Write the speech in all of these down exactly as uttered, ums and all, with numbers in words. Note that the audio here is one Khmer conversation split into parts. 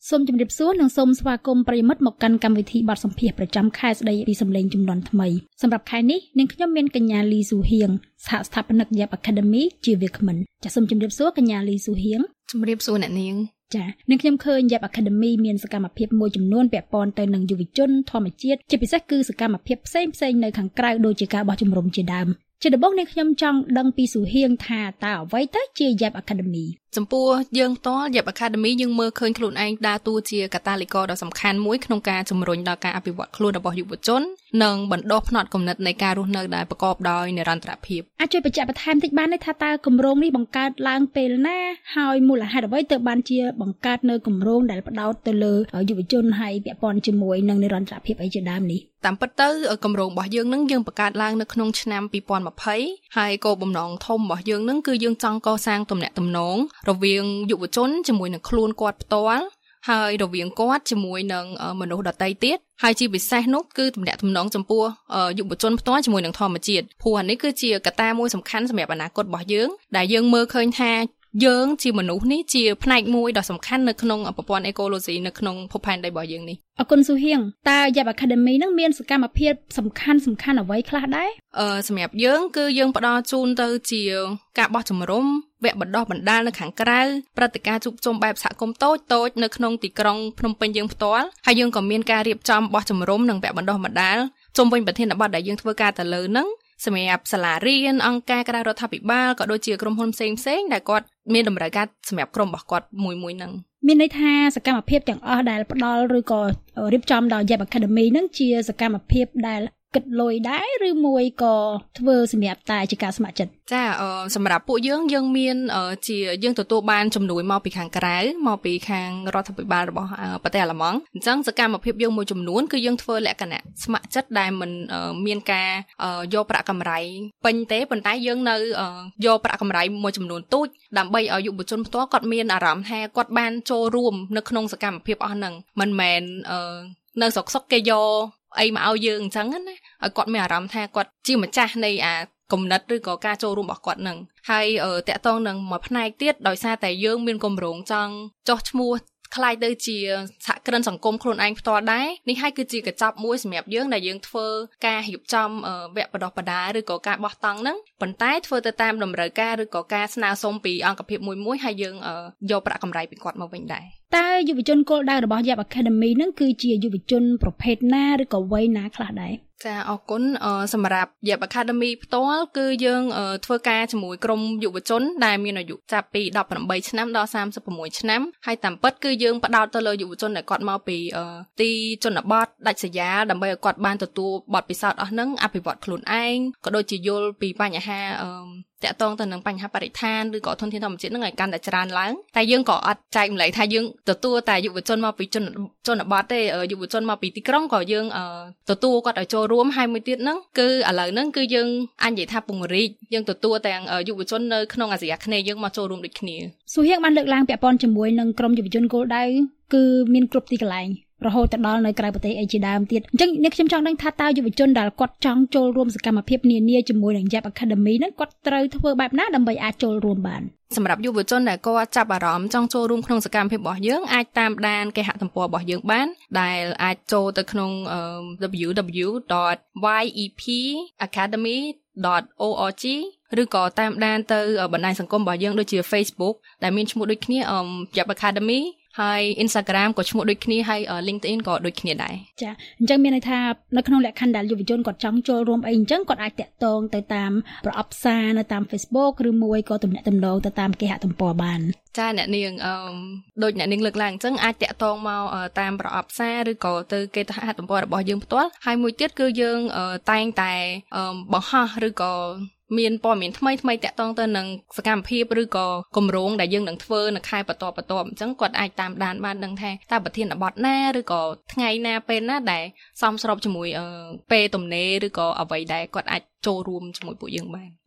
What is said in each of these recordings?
សូមជម្រាបសួរនិងសូមស្វាគមន៍ប្រិយមិត្តមកកាន់កម្មវិធីបទសម្ភាសន៍ប្រចាំខែស្ដីពីសម្លេងជំនាន់ថ្មីសម្រាប់ខែនេះនាងខ្ញុំមានកញ្ញាលីស៊ូហៀងសហស្ថាបនិក Yap Academy ជាវាគ្មិនចាសសូមជម្រាបសួរកញ្ញាលីស៊ូហៀងជម្រាបសួរអ្នកនាងចានាងខ្ញុំឃើញ Yap Academy មានសកម្មភាពមួយចំនួនពាក់ព័ន្ធទៅនឹងយុវជនធម្មជាតិជាពិសេសគឺសកម្មភាពផ្សេងៗនៅខាងក្រៅដូចជាការបោះជំរំជាដើមជាដំបូងនាងខ្ញុំចង់ដឹងពីស៊ូហៀងថាតើអ្វីទៅជា Yap Academy ចំពោះយើងផ្ទាល់ Yap Academy យើងមើលឃើញខ្លួនឯងដើរតួជាកាតាលីករដ៏សំខាន់មួយក្នុងការជំរុញដល់ការអភិវឌ្ឍខ្លួនរបស់យុវជននិងបណ្ដុះផ្នត់គំនិតនៃការរស់នៅដែលប្រកបដោយនិរន្តរភាពអាចជួយបញ្ជាក់បន្ថែមតិចបានទេថាតើគម្រោងនេះបង្កើតឡើងពេលណាហើយមូលហេតុអ្វីទើបបានជាបង្កើតនៅគម្រោងដែលផ្ដោតទៅលើយុវជនហើយពាក់ព័ន្ធជាមួយនឹងនិរន្តរភាពអីជាដើមនេះតាមពិតទៅគម្រោងរបស់យើងនឹងយើងបង្កើតឡើងនៅក្នុងឆ្នាំពីរពាន់ម្ភៃហើយគោលបំណងធំរបស់យើងនឹងគឺយើងចង់កសាងទំនាក់ទំនងរវាងយុវជនជាមួយនឹងខ្លួនគាត់ផ្ទាល់ហើយរវាងគាត់ជាមួយនឹងមនុស្សដទៃទៀតហើយជាពិសេសនោះគឺទំនាក់ទំនងចំពោះយុវជនផ្ទាល់ជាមួយនឹងធម្មជាតិព្រោះអានេះគឺជាកត្តាមួយសំខាន់សម្រាប់អនាគតរបស់យើងដែលយើងមើលឃើញថាយើងជាមនុស្សនេះជាផ្នែកមួយដ៏សំខាន់នៅក្នុងប្រព័ន្ធអេកូឡូស៊ីនៅក្នុងភពផែនដីរបស់យើងនេះអរគុណស៊ូហៀងតើ Yap Academy នឹងមានសកម្មភាពសំខាន់សំខាន់អ្វីខ្លះដែរអឺសម្រាប់យើងគឺយើងផ្ដល់ជូនទៅជាការបោះជំរំវគ្គបណ្ដុះបណ្ដាលនៅខាងក្រៅព្រឹត្តិការណ៍ជួបជុំបែបសហគមន៍តូចតូចនៅក្នុងទីក្រុងភ្នំពេញយើងផ្ទាល់ហើយយើងក៏មានការរៀបចំបោះជំរំនិងវគ្គបណ្ដុះបណ្ដាលជុំវិញប្រធានបទដែលយើងធ្វើការទៅលើហ្នឹងសម្រាប់សាលារៀនអង្គការក្រៅរដ្ឋាភិបាលក៏ដូចជាក្រុមហ៊ុនផ្សេងផ្សេងដែលគាត់មានតម្រូវការសម្រាប់ក្រុមរបស់គាត់មួយមួយហ្នឹងមានន័យថាសកម្មភាពទាំងអស់ដែលផ្ដល់ឬក៏រៀបចំដល់ Yap Academy ហ្នឹងជាសកម្មភាពដែលគិតលុយដែរឬមួយក៏ធ្វើសម្រាប់តែជាការស្ម័គ្រចិត្តចាអឺសម្រាប់ពួកយើងយើងមានជាយើងទទួលបានជំនួយមកពីខាងក្រៅមកពីខាងរដ្ឋាភិបាលរបស់ប្រទេសអាល្លឺម៉ង់អញ្ចឹងសកម្មភាពយើងមួយចំនួនគឺយើងធ្វើលក្ខណៈស្ម័គ្រចិត្តដែលមិនមានការយកប្រាក់កម្រៃពេញទេប៉ុន្តែយើងនៅយកប្រាក់កម្រៃមួយចំនួនទូចដើម្បីឲ្យយុវជនផ្ទាល់គាត់មានអារម្មណ៍ថាគាត់បានចូលរួមនៅក្នុងសកម្មភាពអស់ហ្នឹងមិនមែននៅស្រុកសុកគេយកអីមកឲ្យយើងអញ្ចឹងណាឲ្យគាត់មានអារម្មណ៍ថាគាត់ជាម្ចាស់នៃអាគំនិតឬក៏ការចូលរួមរបស់គាត់នឹងហើយតកតងនឹងមួយផ្នែកទៀតដោយសារតែយើងមានគម្រោងចង់ចោះឈ្មោះខ្លាយទៅជាសហគ្រិនសង្គមខ្លួនឯងផ្ទាល់ដែរនេះហើយគឺជាកញ្ចប់មួយសម្រាប់យើងដែលយើងធ្វើការរៀបចំវគ្គបណ្ដុះបណ្ដាលឬក៏ការបោះតង់ហ្នឹងប៉ុន្តែធ្វើទៅតាមតម្រូវការឬក៏ការស្នើសុំពីអង្គភាពមួយមួយហើយយើងយកប្រាក់កម្រៃពីគាត់មកវិញដែរតើយុវជនគោលដៅរបស់ Yap Academy ហ្នឹងគឺជាយុវជនប្រភេទណាឬក៏វ័យណាខ្លះដែរចាអរគុណសម្រាប់ Yap Academy ផ្ទាល់គឺយើងធ្វើការជាមួយក្រុមយុវជនដែលមានអាយុចាប់ពីដប់ប្រាំបីឆ្នាំដល់សាមសិប៦ឆ្នាំហើយតាមពិតគឺយើងផ្ដោតទៅលើយុវជនដែលគាត់មកពីទីជនបទដាច់ស្រយាលដើម្បីឲ្យគាត់បានទទួលបទពិសោធន៍អស់ហ្នឹងអភិវឌ្ឍខ្លួនឯងក៏ដូចជាយល់ពីបញ្ហាតាក់ទងទៅនឹងបញ្ហាបរិស្ថានឬក៏ធនធានធម្មជាតិហ្នឹងឲ្យកាន់តែច្រើនឡើងតែយើងក៏អត់ចែកម្លែកថាយើងទទួលតែយុវជនមកពីជនជនបទទេយុវជនមកពីទីក្រុងក៏យើងទទួលគាត់ឲ្យចូលរួមហើយមួយទៀតហ្នឹងគឺឥឡូវហ្នឹងគឺយើងអាចនិយាយថាពង្រីកយើងទទួលទាំងយុវជននៅក្នុងអាស៊ីអាគ្នេយ៍យើងមកចូលរួមដូចគ្នាស៊ូហៀងបានលើកឡើងពាក់ព័ន្ធជាមួយនឹងក្រុមយុវជនគោលដៅគឺមានគ្រប់ទីកន្លែងរហូតទៅដល់នៅក្រៅប្រទេសអីជាដើមទៀតអញ្ចឹងនេះខ្ញុំចង់ដឹងថាតើយុវជនដែលគាត់ចង់ចូលរួមសកម្មភាពនានាជាមួយនឹង Yap Academy ហ្នឹងគាត់ត្រូវធ្វើបែបណាដើម្បីអាចចូលរួមបានសម្រាប់យុវជនដែលគាត់ចាប់អារម្មណ៍ចង់ចូលរួមក្នុងសកម្មភាពរបស់យើងអាចតាមដានគេហទំព័ររបស់យើងបានដែលអាចចូលទៅក្នុង double-u double-u double-u dot yep academy dot org ឬក៏តាមដានទៅបណ្ដាញសង្គមរបស់យើងដូចជា Facebook ដែលមានឈ្មោះដូចគ្នា Yap Academy ហើយ Instagram ក៏ឈ្មោះដូចគ្នាហើយ LinkedIn ក៏ដូចគ្នាដែរចាអញ្ចឹងមានន័យថានៅក្នុងលក្ខខណ្ឌដែលយុវជនគាត់ចង់ចូលរួមអីអញ្ចឹងគាត់អាចតាក់ទងទៅតាមប្រអប់ផ្សានៅតាម Facebook ឬមួយក៏ទំនាក់ទំនងទៅតាមគេហទំព័របានចាអ្នកនាងអឺដូចអ្នកនាងលើកឡើងអញ្ចឹងអាចតាក់ទងមកតាមប្រអប់ផ្សារឬក៏ទៅគេហទំព័ររបស់យើងផ្ទាល់ហើយមួយទៀតគឺយើងតែងតែបង្ហោះឬក៏មានព័ត៌មានថ្មីថ្មីតាក់ទងទៅនឹងសកម្មភាពឬក៏គម្រោងដែលយើងនឹងធ្វើនៅខែបន្តបន្ទាប់អញ្ចឹងគាត់អាចតាមដានបានដឹងថាតើប្រធានបទណាឬក៏ថ្ងៃណាពេលណាដែលសមស្របជាមួយពេលទំនេរឬក៏អ្វីដែលគាត់អាចចូលរួមជាមួយពួកយើងបាន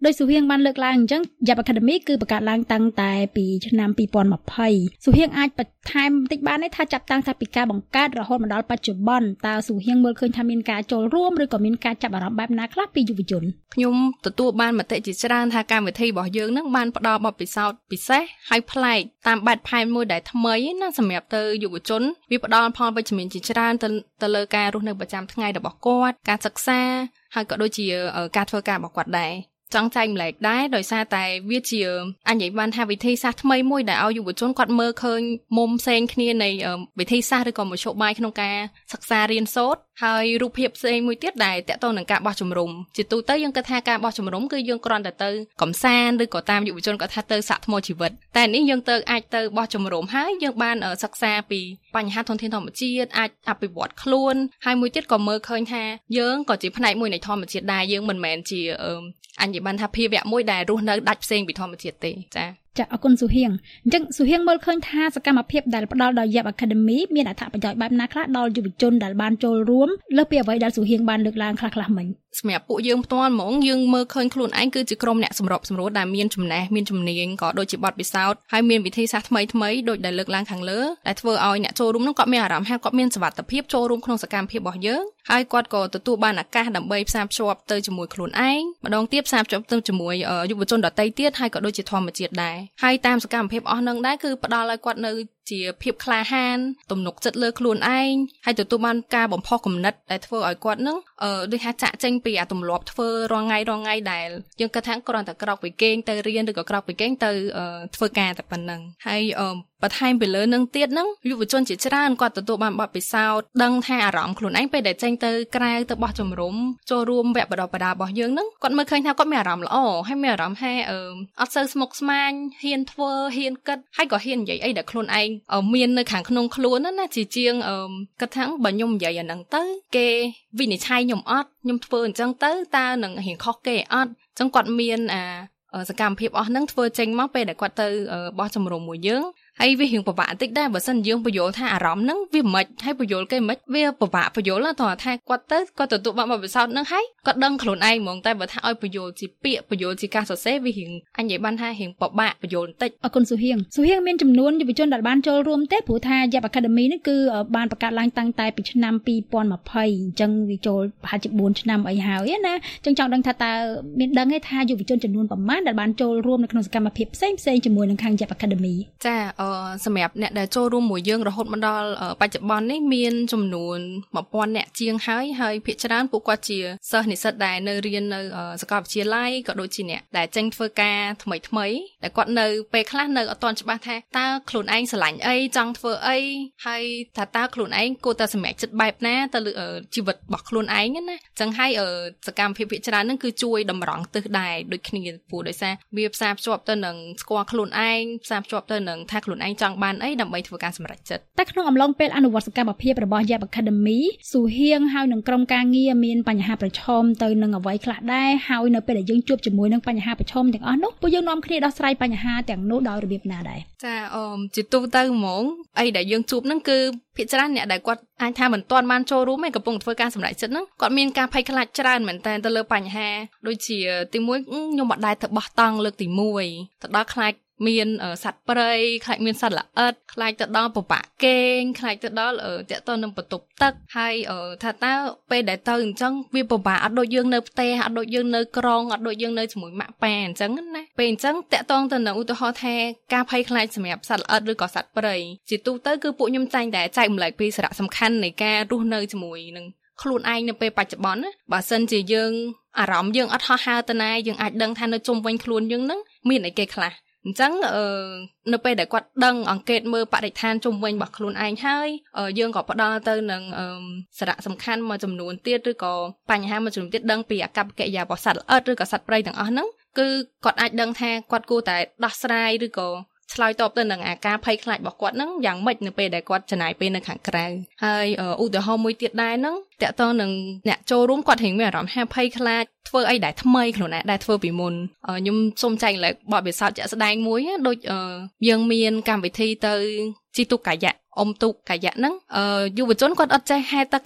ដោយសុហៀងបានលើកឡើងអញ្ចឹង Yap Academy គឺបង្កើតឡើងតាំងតែពីឆ្នាំពីរពាន់ยี่สิบសុហៀងអាចបន្ថែមបន្តិចបានទេថាចាប់តាំងតែពីការបង្កើតរហូតមកដល់បច្ចុប្បន្នតើសុហៀងមើលឃើញថាមានការចូលរួមឬក៏មានការចាប់អារម្មណ៍បែបណាខ្លះពីយុវជនខ្ញុំទទួលបានមតិជាច្រើនថាកម្មវិធីរបស់យើងនឹងបានផ្ដល់បទពិសោធន៍ពិសេសហើយប្លែកតាមបែបផែនមួយដែលថ្មីណាសម្រាប់ទៅយុវជនវាផ្ដល់ផលវិជ្ជមានជាច្រើនទៅទៅលើការរស់នៅប្រចាំថ្ងៃរបស់គាត់ការសិក្សាហើយក៏ដូចជាការធ្វើការរបស់គាត់ដែរចង់ចែកម្លែកដែរដោយសារតែវាជាអញ្ញបានថាវិធីសាស្ត្រថ្មីមួយដែលឲ្យយុវជនគាត់មើលឃើញមុំផ្សេងគ្នានៃវិធីសាស្ត្រឬក៏មធ្យោបាយក្នុងការសិក្សារៀនសូត្រហើយរូបភាពផ្សេងមួយទៀតដែលតកតងនឹងការបោះជំរំជាទូទៅយើងគិតថាការបោះជំរំគឺយើងគ្រាន់តែទៅកំសាន្តឬក៏តាមយុវជនគាត់ថាទៅសាកថ្មជីវិតតែនេះយើងទៅអាចទៅបោះជំរំហើយយើងបានសិក្សាពីបញ្ហាធនធានធម្មជាតិអាចអភិវឌ្ឍខ្លួនហើយមួយទៀតក៏មើលឃើញថាយើងក៏ជាផ្នែកមួយនៃធម្មជាតិដែរយើងមិនមែនជាអញ្ញបានថាភាវៈមួយដែលរស់នៅដាច់ផ្សេងពីធម្មជាតិទេចាចាអរគុណសុហៀងអញ្ចឹងសុហៀងមើលឃើញថាសកម្មភាពដែលផ្ដល់ដោយ Yap Academy មានអត្ថប្រយោជន៍បែបណាខ្លះដល់យុវជនដែលបានចូលរួមលើសពីអ្វីដែលសុហៀងបានលើកឡើងខ្លះៗមិញសម្រាប់ពួកយើងផ្ទាល់ហ្មងយើងមើលឃើញខ្លួនឯងគឺជាក្រុមអ្នកសម្របសម្រួលដែលមានចំណេះមានជំនាញក៏ដូចជាបទពិសោធន៍ហើយមានវិធីសាស្ត្រថ្មីថ្មីដូចដែលលើកឡើងខាងលើដែលធ្វើឲ្យអ្នកចូលរួមនោះគាត់មានអារម្មណ៍ថាគាត់មានសុវត្ថិភាពចូលរួមក្នុងសកម្មភាពរបស់យើងហើយគាត់ក៏ទទួលបានឱកាសដើម្បីផ្សារភ្ជាប់ទៅជាមួយខ្លួនឯងម្ដងទៀតផ្សារភ្ជាប់ទៅជាមួយយុវជនដទៃទៀតហើយក៏ដូចជាធម្មជាតិដែរហើយតាមសកម្មភាពអស់នឹងដែរគឺផ្ដល់ឲ្យគាត់នៅជាភាពក្លាហានទំនុកចិត្តលើខ្លួនឯងហើយទទួលបានការបំផុសគំនិតដែលធ្វើឲ្យគាត់នឹងអឺដូចថាចាក់ចេញពីអាទម្លាប់ធ្វើរាល់ថ្ងៃរាល់ថ្ងៃដែលយើងគិតថាគ្រាន់តែក្រោកពីគេងទៅរៀនឬក៏ក្រោកពីគេងទៅធ្វើការតែប៉ុណ្្នឹងហើយអឺបន្ថែមពីលើនឹងទៀតហ្នឹងយុវជនជាច្រើនគាត់ទទួលបានបទពិសោធន៍ដឹងថាអារម្មណ៍ខ្លួនឯងពេលដែលចេញទៅក្រៅទៅបោះជំរំចូលរួមវគ្គបណ្ដុះបណ្ដាលរបស់យើងហ្នឹងគាត់មើលឃើញថាគាត់មានអារម្មណ៍ល្អហើយមានអារម្មណ៍ថាអឺអត់សូវស្មុគស្មាញហ៊ានធ្វើហ៊ានគិតហើយក៏ហ៊ាននិយាយអីដែលខ្លួនឯងមាននៅខាងក្នុងខ្លួនហ្នឹងណាជាជាងគិតថាបើខ្ញុំនិយាយអាហ្នឹងទៅគេវិនិច្ឆ័យខ្ញុំអត់ខ្ញុំធ្វើអញ្ចឹងទៅតើនឹងរៀងខុសគេអត់អញ្ចឹងគាត់មានអាសកម្មភាពអស់ហ្នឹងធ្វើចេញមកពេលដែលគាត់ទៅបោះជំរំមួយយើងហើយវារៀងពិបាកបន្តិចដែរបើសិនយើងបញ្យល់ថាអារម្មណ៍ហ្នឹងវាមិនហើយបញ្យល់គេមិនវាពិបាកបញ្យល់ទៅថាគាត់ទៅគាត់ទទួលបានបទពិសោធន៍ហ្នឹងហើយគាត់ដឹងខ្លួនឯងហ្មងតែបើថាឲ្យបញ្យល់ជាពាក្យបញ្យល់ជាការសរសេរវារៀងអញនិយាយបានថារៀងពិបាកបញ្យល់បន្តិចអរគុណសុហៀងសុហៀងមានចំនួនយុវជនដែលបានចូលរួមទេព្រោះថា Yap Academy នេះគឺបានបង្កើតឡើងតាំងតែពីឆ្នាំពីរពាន់ยี่สิบអញ្ចឹងវាចូលប្រហែលជាបួនឆ្នាំអីហើយណាអញ្ចឹងចង់ដឹងថាតើមានដឹងទេថាយុវជនចំនួនប្រមាណដែលបានចូលរួមនៅក្នុងសកម្មភាពផ្សេងផ្សេងជាមួយនឹងខាង Yap Academy ចាអឺសម្រាប់អ្នកដែលចូលរួមមួយយើងរហូតមកដល់បច្ចុប្បន្ននេះមានចំនួនmột nghìnអ្នកជាងហើយហើយភាគច្រើនពួកគាត់ជាសិស្សនិស្សិតដែលនៅរៀននៅសាកលវិទ្យាល័យក៏ដូចជាអ្នកដែលចេញធ្វើការថ្មីថ្មីដែលគាត់នៅពេលខ្លះនៅអត់ទាន់ច្បាស់ថាតើខ្លួនឯងស្រឡាញ់អីចង់ធ្វើអីហើយថាតើខ្លួនឯងគួរតែសម្រេចចិត្តបែបណាទៅលើជីវិតរបស់ខ្លួនឯងណាអញ្ចឹងហើយសកម្មភាពភាគច្រើនហ្នឹងគឺជួយតម្រង់ទិសដែរដូចគ្នាព្រោះដោយសារវាផ្សារភ្ជាប់ទៅនឹងស្គាល់ខ្លួនឯងផ្សារភ្ជាប់ទៅនឹងថាខ្លួនឯងចង់បានអីដើម្បីធ្វើការសម្រេចចិត្តតែក្នុងអំឡុងពេលអនុវត្តសកម្មភាពរបស់ Yap Academy សុហៀងហើយនឹងក្រុមការងារមានបញ្ហាប្រឈមទៅនឹងអ្វីខ្លះដែរហើយនៅពេលដែលយើងជួបជាមួយនឹងបញ្ហាប្រឈមទាំងអស់នោះពួកយើងនាំគ្នាដោះស្រាយបញ្ហាទាំងនោះដោយរបៀបណាដែរចាអឺជាទូទៅហ្មងអីដែលយើងជួបហ្នឹងគឺភាគច្រើនអ្នកដែលគាត់អាចថាមិនទាន់បានចូលរួមឯងកំពុងធ្វើការសម្រេចចិត្តហ្នឹងគាត់មានការភ័យខ្លាចច្រើនមែនតើទៅលើបញ្ហាដូចជាទីមួយខ្ញុំមិនដែលទៅបោះតង់លើកទីមួយទៅដល់ខ្លាចមានសត្វព្រៃខ្លាចមានសត្វល្អិតខ្លាចទៅដល់ពិបាកគេងខ្លាចទៅដល់តាក់ទងនឹងបន្ទប់ទឹកហើយថាតើពេលដែលទៅអញ្ចឹងវាពិបាកអត់ដូចយើងនៅផ្ទះអត់ដូចយើងនៅក្រុងអត់ដូចយើងនៅជាមួយម៉ាក់ប៉ាអញ្ចឹងណាពេលអញ្ចឹងតាក់ទងទៅនឹងឧទាហរណ៍ថាការភ័យខ្លាចសម្រាប់សត្វល្អិតឬក៏សត្វព្រៃជាទូទៅគឺពួកខ្ញុំតែងតែចែកម្លែកពីសារៈសំខាន់នៃការរស់នៅជាមួយនឹងខ្លួនឯងនៅពេលបច្ចុប្បន្នណាបើសិនជាយើងអារម្មណ៍យើងអត់ហោះហើរទៅណាយើងអាចដឹងថានៅជុំវិញខ្លួនយើងនឹងមានអីគេខ្លះអញ្ចឹងអឺនៅពេលដែលគាត់ដឹងអង្កេតមើលបរិស្ថានជុំវិញរបស់ខ្លួនឯងហើយយើងក៏ផ្ដល់ទៅនឹងសារៈសំខាន់មួយចំនួនទៀតឬក៏បញ្ហាមួយចំនួនទៀតដឹងពីអាកប្បកិរិយារបស់សត្វល្អិតឬក៏សត្វព្រៃទាំងអស់ហ្នឹងគឺគាត់អាចដឹងថាគាត់គួរតែដោះស្រាយឬក៏ឆ្លើយតបទៅនឹងអាការភ័យខ្លាចរបស់គាត់ហ្នឹងយ៉ាងម៉េចនៅពេលដែលគាត់ចំណាយពេលនៅខាងក្រៅហើយឧទាហរណ៍មួយទៀតដែរហ្នឹងតកតងនឹងអ្នកចូលរួមគាត់រៀងមានអារម្មណ៍ថាភ័យខ្លាចធ្វើអីដែលថ្មីខ្លួនឯងដែលធ្វើពីមុនខ្ញុំសូមចែកលេខបទពិសោធន៍ជាក់ស្ដែងមួយដូចយើងមានកម្មវិធីទៅជីទូកាយៈអុំទូកាយៈហ្នឹងយុវជនគាត់អត់ចេះហែលទឹកទេ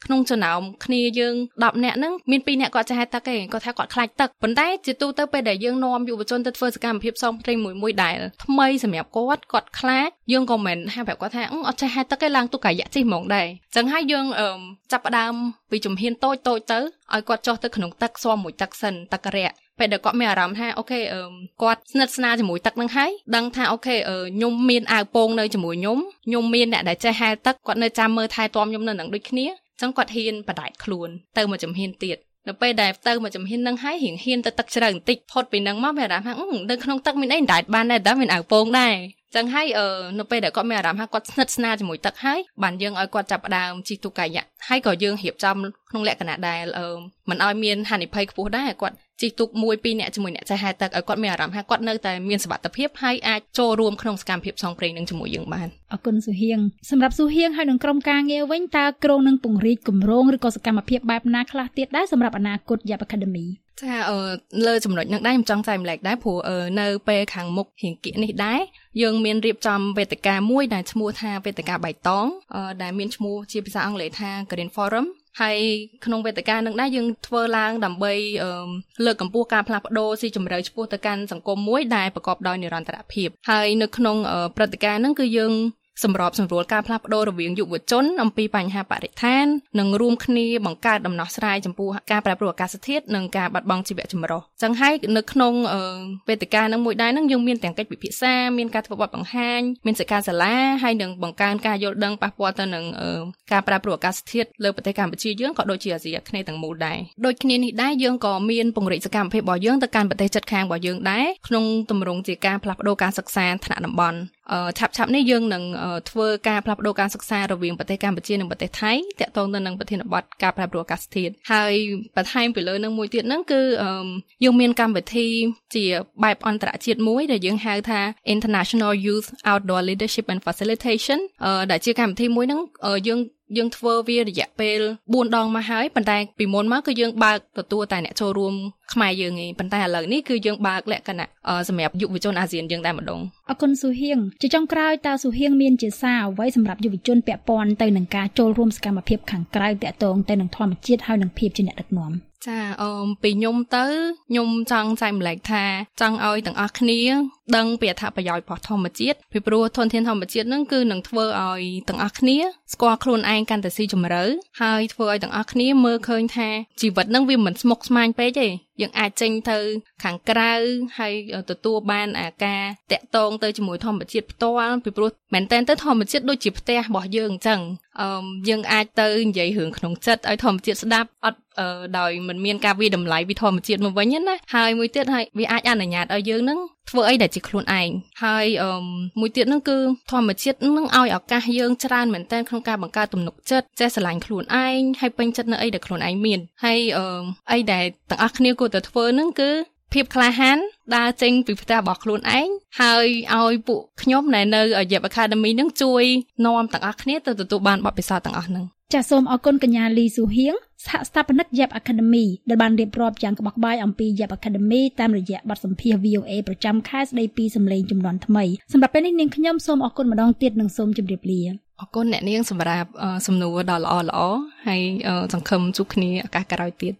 ក្នុងចំណោមគ្នាយើងដប់អ្នកហ្នឹងមានពីរអ្នកគាត់ចេះហែទឹកឯងគាត់ថាគាត់ខ្លាចទឹកប៉ុន្តែជាទូទៅពេលដែលយើងនាំយុវជនទៅធ្វើសកម្មភាពផ្សងព្រេងមួយមួយដែលថ្មីសម្រាប់គាត់គាត់ខ្លាចយើងក៏មិនហាក់ប្រាប់គាត់ថាអត់ចេះហែទឹកទេឡើងទូកាយៈជិះហ្មងដែរអញ្ចឹងហើយយើងចាប់ផ្ដើមពីជំហានតូចតូចទៅឲ្យគាត់ចុះទៅក្នុងទឹកស៊ាំមួយទឹកសិនទឹកករៈពេលដែលគាត់មានអារម្មណ៍ថាអូខេគាត់ស្និទ្ធស្នាលជាមួយទឹកនឹងហើយដឹងថាអូខេខ្ញុំមានអាវពោងនៅជាមួយខ្ញុំខ្ញុំមានអ្នកដែលចេះហែលទឹកគាត់នៅចាំមើលថែទាំខ្ញុំនៅនឹងដូចគ្នាអញ្ចឹងគាត់ហ៊ានបដែតខ្លួនទៅមកជំហានទៀតនៅពេលដែលទៅមកជំហាននឹងហើយរៀងហ៊ានទៅទឹកជ្រៅបន្តិចផុតពីនឹងមកមានអារម្មណ៍ថានៅក្នុងទឹកមានអីបដែតបានដែរតែមានអាវពោងដែរចឹងហើយនៅពេលដែលគាត់មានអារម្មណ៍ថាគាត់ស្និទ្ធស្នាលជាមួយទឹកហើយបានយើងឲ្យគាត់ចាប់ផ្ដើមជិះទូកាយៈហើយក៏យើងរៀបចំក្នុងលក្ខណៈដែលមិនឲ្យមានហានិភ័យខ្ពស់ដែរគាត់ជិះទូកមួយពីរអ្នកជាមួយអ្នកចេះហែលទឹកឲ្យគាត់មានអារម្មណ៍ថាគាត់នៅតែមានសុវត្ថិភាពហើយអាចចូលរួមក្នុងសកម្មភាពផ្សងព្រេងនឹងជាមួយយើងបានអរគុណសុហៀងសម្រាប់សុហៀងហើយនឹងក្រុមការងារវិញតើក្រុងនឹងពង្រីកគម្រោងឬក៏សកម្មភាពបែបណាខ្លះទៀតដែរសម្រាប់អនាគត Yap Academy ចាអឺលើចំណុចហ្នឹងដែរខ្ញុំចង់ចែកម្លែកដែរព្រោះនៅពេលខាងមុខរៀងគៀកនេះដែរយើងមានរៀបចំវេទិកាមួយដែលឈ្មោះថាវេទិកាបៃតងដែលមានឈ្មោះជាភាសាអង់គ្លេសថា Green Forum ហើយក្នុងវេទិកានឹងដែរយើងធ្វើឡើងដើម្បីលើកកម្ពស់ការផ្លាស់ប្ដូរស៊ីជម្រៅឆ្ពោះទៅកាន់សង្គមមួយដែលប្រកបដោយនិរន្តរភាពហើយនៅក្នុងព្រឹត្តិការណ៍ហ្នឹងគឺយើងសម្របសម្រួលការផ្លាស់ប្ដូររវាងយុវជនអំពីបញ្ហាបរិស្ថាននិងរួមគ្នាបង្កើតដំណោះស្រាយចំពោះការប្រែប្រួលអាកាសធាតុនិងការបាត់បង់ជីវៈចម្រុះចឹងហើយនៅក្នុងវេទិកានឹងមួយដែរនឹងយើងមានទាំងកិច្ចពិភាក្សាមានការធ្វើបទបង្ហាញមានសិក្ខាសាលាហើយនឹងបង្កើនការយល់ដឹងប៉ះពាល់ទៅនឹងការប្រែប្រួលអាកាសធាតុលើប្រទេសកម្ពុជាយើងក៏ដូចជាអាស៊ីអាគ្នេយ៍ទាំងមូលដែរដូចគ្នានេះដែរយើងក៏មានពង្រីកសកម្មភាពរបស់យើងទៅកាន់ប្រទេសជិតខាងរបស់យើងដែរក្នុងទម្រង់ជាការផ្លាស់ប្ដូរការសិក្សាថ្នាក់តំបន់ឆាប់ឆាប់នេះយើងនឹងធ្វើការផ្លាស់ប្ដូរការសិក្សារវាងប្រទេសកម្ពុជានិងប្រទេសថៃទាក់ទងទៅនឹងប្រធានបទការប្រែប្រួលអាកាសធាតុហើយបន្ថែមពីលើនឹងមួយទៀតហ្នឹងគឺយើងមានកម្មវិធីជាបែបអន្តរជាតិមួយដែលយើងហៅថា International Youth Outdoor Leadership and Facilitation ដែលជាកម្មវិធីមួយហ្នឹងយើងយើងធ្វើវារយៈពេលបួនដងមកហើយប៉ុន្តែពីមុនមកគឺយើងបើកទទួលតែអ្នកចូលរួមខ្មែរយើងឯងប៉ុន្តែឥឡូវនេះគឺយើងបើកលក្ខណៈសម្រាប់យុវជនអាស៊ានយើងតែម្ដងអរគុណសុហៀងជាចុងក្រោយតើសុហៀងមានជាសារអ្វីសម្រាប់យុវជនពាក់ព័ន្ធទៅនឹងការចូលរួមសកម្មភាពខាងក្រៅតាក់ទងទៅនឹងធម្មជាតិហើយនឹងភាពជាអ្នកដឹកនាំចាអឺពីខ្ញុំទៅខ្ញុំចង់ចែកម្លែកថាចង់ឲ្យទាំងអស់គ្នាដឹងពីអត្ថប្រយោជន៍របស់ធម្មជាតិពីព្រោះធនធានធម្មជាតិហ្នឹងគឺនឹងធ្វើឲ្យទាំងអស់គ្នាស្គាល់ខ្លួនឯងកាន់តែស៊ីជម្រៅហើយធ្វើឲ្យទាំងអស់គ្នាមើលឃើញថាជីវិតហ្នឹងវាមិនស្មុគស្មាញពេកទេយើងអាចចេញទៅខាងក្រៅហើយទទួលបានអាការតាក់ទងទៅជាមួយធម្មជាតិផ្ទាល់ពីព្រោះមែនតើទៅធម្មជាតិដូចជាផ្ទះរបស់យើងអញ្ចឹងអឺយើងអាចទៅនិយាយរឿងក្នុងចិត្តឲ្យធម្មជាតិស្ដាប់អត់ដោយមិនមានការវិតម្លៃពីធម្មជាតិមកវិញណាហើយមួយទៀតហើយវាអាចអនុញ្ញាតឲ្យយើងនឹងធ្វើអីដែលជាខ្លួនឯងហើយអឺមួយទៀតហ្នឹងគឺធម្មជាតិនឹងឲ្យឱកាសយើងច្រើនមែនតើក្នុងការបង្កើតទំនុកចិត្តចេះស្រឡាញ់ខ្លួនឯងហើយពេញចិត្តនៅអីដែលខ្លួនឯងមានហើយអឺអីដែលទាំងអស់គ្នាគួរតែធ្វើហ្នឹងគឺភាពក្លាហានដើរចេញពីផ្ទះរបស់ខ្លួនឯងហើយឲ្យពួកខ្ញុំដែលនៅ Yap Academy នឹងជួយនាំទាំងអស់គ្នាទៅទទួលបានបទពិសោធន៍ទាំងអស់ហ្នឹងចាសសូមអរគុណកញ្ញាលីស៊ូហៀងសហស្ថាបនិក Yap Academy ដែលបានរៀបរាប់យ៉ាងក្បោះក្បាយអំពី Yap Academy តាមរយៈបទសម្ភាសន៍ វី អូ เอ ប្រចាំខែស្ដីពីសម្លេងជំនាន់ថ្មីសម្រាប់ពេលនេះនាងខ្ញុំសូមអរគុណម្ដងទៀតនិងសូមជម្រាបលាអរគុណអ្នកនាងសម្រាប់សំណួរដ៏ល្អៗហើយសង្ឃឹមជួបគ្នាឱកាសក្រោយទៀត